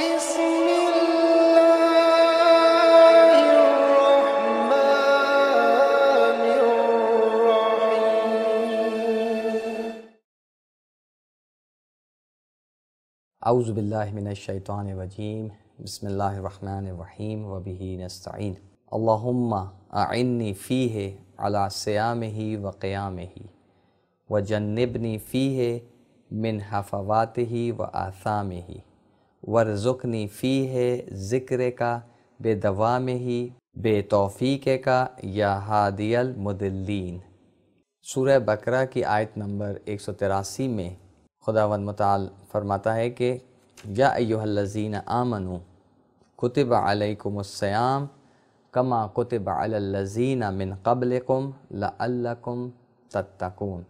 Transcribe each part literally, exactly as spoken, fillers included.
بسم الله الرحمن الرحيم. اعوذ باللہ من الشیطان الرجیم. بسم اللہ الرحمن الرحیم وبہ نستعین. اللہم اعنی فیہ علی صیامہ وقیامہ وجنبنی فیہ من حفواتہ وآثامہ وارزقنی فیہ ذکرک بدوامہ بتوفیقک یا ہادی المضلین. سورہ بقرہ کی آیت نمبر ایک سو تراسی میں خداوند متعال فرماتا ہے کہ یا ایھا الذین آمنوا کتب علیکم الصیام کما کتب علی الذین من قبلکم لعلکم تتقون.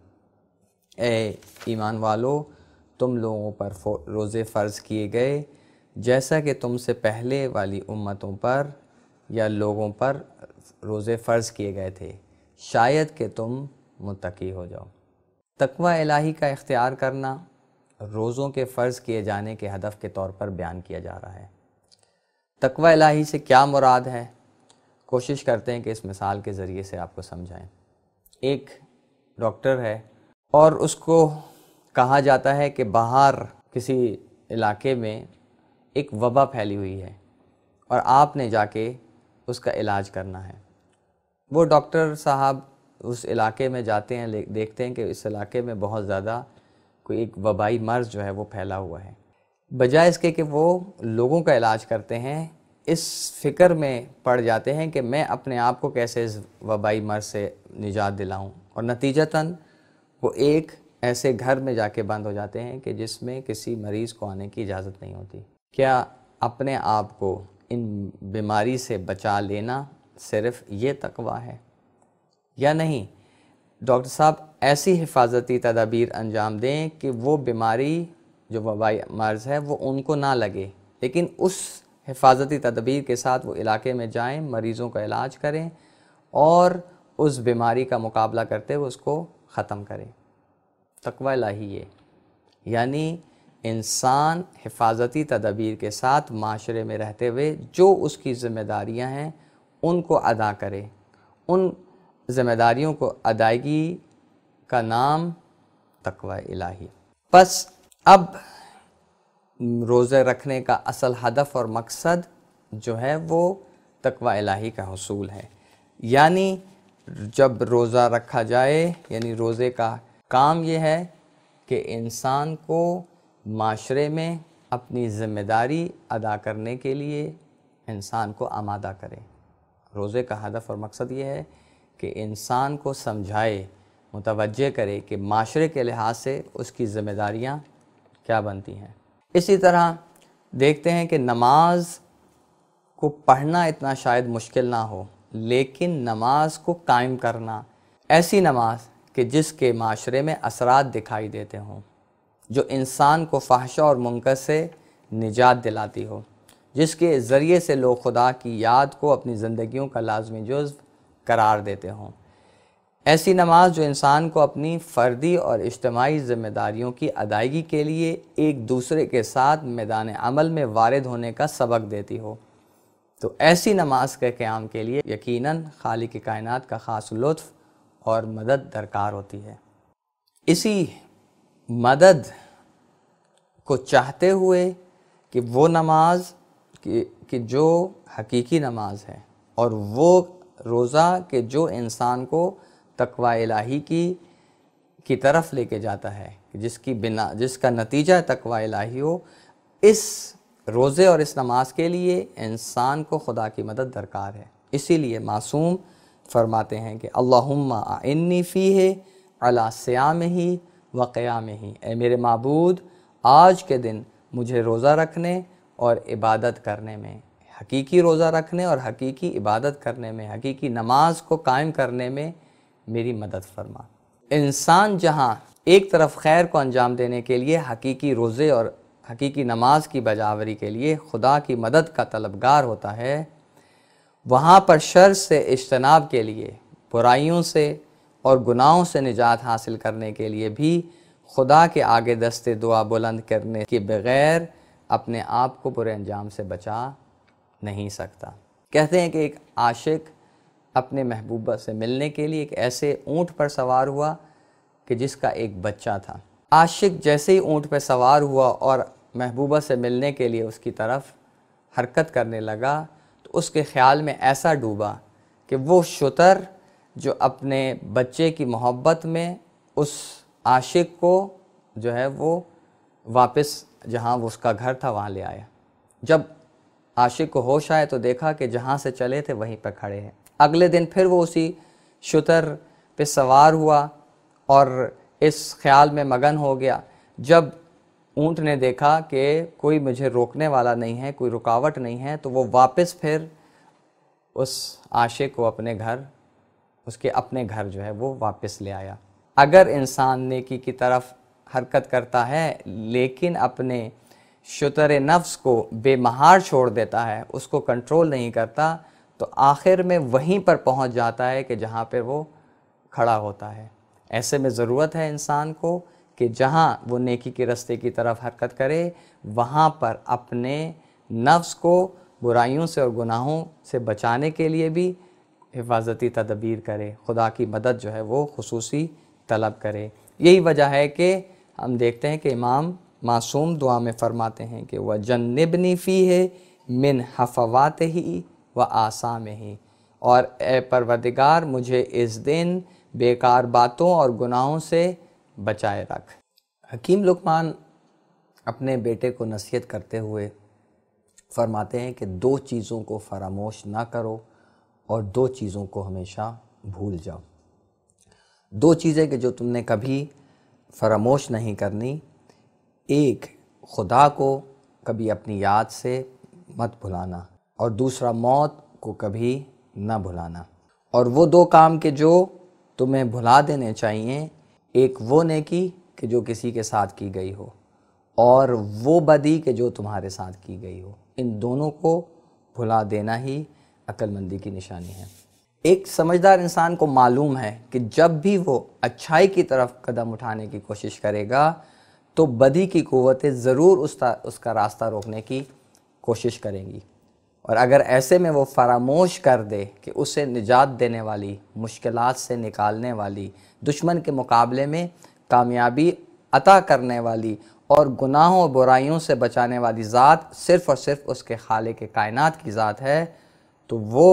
اے ایمان والو، تم لوگوں پر روزے فرض کیے گئے جیسا کہ تم سے پہلے والی امتوں پر یا لوگوں پر روزے فرض کیے گئے تھے، شاید کہ تم متقی ہو جاؤ. تقوی الہی کا اختیار کرنا روزوں کے فرض کیے جانے کے ہدف کے طور پر بیان کیا جا رہا ہے. تقوی الہی سے کیا مراد ہے؟ کوشش کرتے ہیں کہ اس مثال کے ذریعے سے آپ کو سمجھائیں. ایک ڈاکٹر ہے اور اس کو کہا جاتا ہے کہ باہر کسی علاقے میں ایک وبا پھیلی ہوئی ہے اور آپ نے جا کے اس کا علاج کرنا ہے. وہ ڈاکٹر صاحب اس علاقے میں جاتے ہیں، دیکھتے ہیں کہ اس علاقے میں بہت زیادہ کوئی ایک وبائی مرض جو ہے وہ پھیلا ہوا ہے. بجائے اس کے کہ وہ لوگوں کا علاج کرتے ہیں، اس فکر میں پڑ جاتے ہیں کہ میں اپنے آپ کو کیسے اس وبائی مرض سے نجات دلاؤں، اور نتیجتاً وہ ایک ایسے گھر میں جا کے بند ہو جاتے ہیں کہ جس میں کسی مریض کو آنے کی اجازت نہیں ہوتی. کیا اپنے آپ کو ان بیماری سے بچا لینا صرف یہ تقوی ہے یا نہیں؟ ڈاکٹر صاحب ایسی حفاظتی تدابیر انجام دیں کہ وہ بیماری جو وبائی مرض ہے وہ ان کو نہ لگے، لیکن اس حفاظتی تدابیر کے ساتھ وہ علاقے میں جائیں، مریضوں کا علاج کریں اور اس بیماری کا مقابلہ کرتے ہوئے اس کو ختم کریں. تقوی الہی یہ یعنی انسان حفاظتی تدابیر کے ساتھ معاشرے میں رہتے ہوئے جو اس کی ذمہ داریاں ہیں ان کو ادا کرے. ان ذمہ داریوں کو ادائیگی کا نام تقوی الہی. پس اب روزے رکھنے کا اصل ہدف اور مقصد جو ہے وہ تقوی الہی کا حصول ہے. یعنی جب روزہ رکھا جائے، یعنی روزے کا کام یہ ہے کہ انسان کو معاشرے میں اپنی ذمہ داری ادا کرنے کے لیے انسان کو آمادہ کرے. روزے کا ہدف اور مقصد یہ ہے کہ انسان کو سمجھائے، متوجہ کرے کہ معاشرے کے لحاظ سے اس کی ذمہ داریاں کیا بنتی ہیں. اسی طرح دیکھتے ہیں کہ نماز کو پڑھنا اتنا شاید مشکل نہ ہو، لیکن نماز کو قائم کرنا، ایسی نماز کہ جس کے معاشرے میں اثرات دکھائی دیتے ہوں، جو انسان کو فحشا اور منکر سے نجات دلاتی ہو، جس کے ذریعے سے لوگ خدا کی یاد کو اپنی زندگیوں کا لازمی جزو قرار دیتے ہوں. ایسی نماز جو انسان کو اپنی فردی اور اجتماعی ذمہ داریوں کی ادائیگی کے لیے ایک دوسرے کے ساتھ میدان عمل میں وارد ہونے کا سبق دیتی ہو. تو ایسی نماز کے قیام کے لیے یقیناً خالق کائنات کا خاص لطف اور مدد درکار ہوتی ہے. اسی مدد کو چاہتے ہوئے کہ وہ نماز کہ جو حقیقی نماز ہے، اور وہ روزہ کہ جو انسان کو تقوی الہی کی کی طرف لے کے جاتا ہے، جس کی بنا جس کا نتیجہ تقوی الہی ہو، اس روزے اور اس نماز کے لیے انسان کو خدا کی مدد درکار ہے. اسی لیے معصوم فرماتے ہیں کہ اللہم اعنی فیہ علی صیامہ وقیامہ. اے میرے معبود، آج کے دن مجھے روزہ رکھنے اور عبادت کرنے میں، حقیقی روزہ رکھنے اور حقیقی عبادت کرنے میں، حقیقی نماز کو قائم کرنے میں میری مدد فرما. انسان جہاں ایک طرف خیر کو انجام دینے کے لیے حقیقی روزے اور حقیقی نماز کی بجاوری کے لیے خدا کی مدد کا طلبگار ہوتا ہے، وہاں پر شر سے اجتناب کے لیے، برائیوں سے اور گناہوں سے نجات حاصل کرنے کے لیے بھی خدا کے آگے دست دعا بلند کرنے کے بغیر اپنے آپ کو برے انجام سے بچا نہیں سکتا۔ کہتے ہیں کہ ایک عاشق اپنے محبوبہ سے ملنے کے لیے ایک ایسے اونٹ پر سوار ہوا کہ جس کا ایک بچہ تھا۔ عاشق جیسے ہی اونٹ پہ سوار ہوا اور محبوبہ سے ملنے کے لیے اس کی طرف حرکت کرنے لگا تو اس کے خیال میں ایسا ڈوبا کہ وہ شتر جو اپنے بچے کی محبت میں اس عاشق کو جو ہے وہ واپس جہاں وہ اس کا گھر تھا وہاں لے آیا۔ جب عاشق کو ہوش آئے تو دیکھا کہ جہاں سے چلے تھے وہیں پہ کھڑے ہیں۔ اگلے دن پھر وہ اسی شتر پہ سوار ہوا اور اس خیال میں مگن ہو گیا۔ جب اونٹ نے دیکھا کہ کوئی مجھے روکنے والا نہیں ہے، کوئی رکاوٹ نہیں ہے، تو وہ واپس پھر اس عاشق کو اپنے گھر اس کے اپنے گھر جو ہے وہ واپس لے آیا۔ اگر انسان نیکی کی طرف حرکت کرتا ہے لیکن اپنے شتر نفس کو بے مہار چھوڑ دیتا ہے، اس کو کنٹرول نہیں کرتا، تو آخر میں وہیں پر پہنچ جاتا ہے کہ جہاں پہ وہ کھڑا ہوتا ہے۔ ایسے میں ضرورت ہے انسان کو کہ جہاں وہ نیکی کے راستے کی طرف حرکت کرے وہاں پر اپنے نفس کو برائیوں سے اور گناہوں سے بچانے کے لیے بھی حفاظتی تدابیر کرے، خدا کی مدد جو ہے وہ خصوصی طلب کرے۔ یہی وجہ ہے کہ ہم دیکھتے ہیں کہ امام معصوم دعا میں فرماتے ہیں کہ وَجَنِّبْنِي فِيهِ مِنْ حَفَوَاتِهِ وَآثَامِهِ، اور اے پروردگار مجھے اس دن بیکار باتوں اور گناہوں سے بچائے رکھ۔ حکیم لقمان اپنے بیٹے کو نصیحت کرتے ہوئے فرماتے ہیں کہ دو چیزوں کو فراموش نہ کرو اور دو چیزوں کو ہمیشہ بھول جاؤ۔ دو چیزیں کہ جو تم نے کبھی فراموش نہیں کرنی، ایک خدا کو کبھی اپنی یاد سے مت بھلانا، اور دوسرا موت کو کبھی نہ بھلانا۔ اور وہ دو کام کہ جو تمہیں بھلا دینے چاہیے، ایک وہ نیکی کہ جو کسی کے ساتھ کی گئی ہو، اور وہ بدی کہ جو تمہارے ساتھ کی گئی ہو، ان دونوں کو بھلا دینا ہی عقل مندی کی نشانی ہے۔ ایک سمجھدار انسان کو معلوم ہے کہ جب بھی وہ اچھائی کی طرف قدم اٹھانے کی کوشش کرے گا تو بدی کی قوتیں ضرور اس اس کا راستہ روکنے کی کوشش کریں گی، اور اگر ایسے میں وہ فراموش کر دے کہ اسے نجات دینے والی، مشکلات سے نکالنے والی، دشمن کے مقابلے میں کامیابی عطا کرنے والی اور گناہوں اور برائیوں سے بچانے والی ذات صرف اور صرف اس کے خالق کائنات کی ذات ہے، تو وہ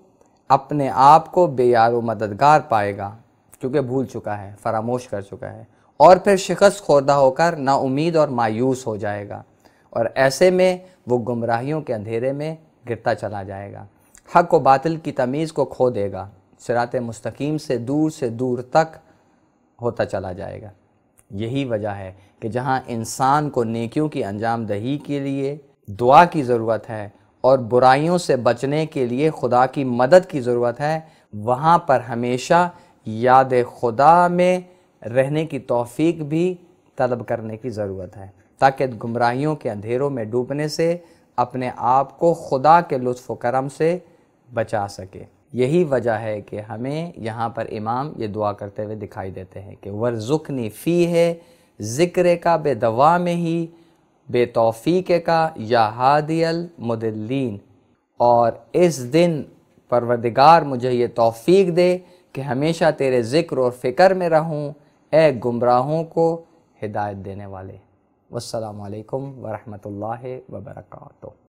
اپنے آپ کو بے یار و مددگار پائے گا، کیونکہ بھول چکا ہے، فراموش کر چکا ہے، اور پھر شکست خوردہ ہو کر نا امید اور مایوس ہو جائے گا، اور ایسے میں وہ گمراہیوں کے اندھیرے میں گرتا چلا جائے گا، حق و باطل کی تمیز کو کھو دے گا، صراط مستقیم سے دور سے دور تک ہوتا چلا جائے گا۔ یہی وجہ ہے کہ جہاں انسان کو نیکیوں کی انجام دہی کے لیے دعا کی ضرورت ہے اور برائیوں سے بچنے کے لیے خدا کی مدد کی ضرورت ہے، وہاں پر ہمیشہ یاد خدا میں رہنے کی توفیق بھی طلب کرنے کی ضرورت ہے، تاکہ گمراہیوں کے اندھیروں میں ڈوبنے سے اپنے آپ کو خدا کے لطف و کرم سے بچا سکے۔ یہی وجہ ہے کہ ہمیں یہاں پر امام یہ دعا کرتے ہوئے دکھائی دیتے ہیں کہ ورزقنی فیہ ذکر کا بے دوام ہی بے توفیق کا یا ہادی المدلین، اور اس دن پروردگار مجھے یہ توفیق دے کہ ہمیشہ تیرے ذکر اور فکر میں رہوں، اے گمراہوں کو ہدایت دینے والے۔ والسلام علیکم ورحمۃ اللہ وبرکاتہ۔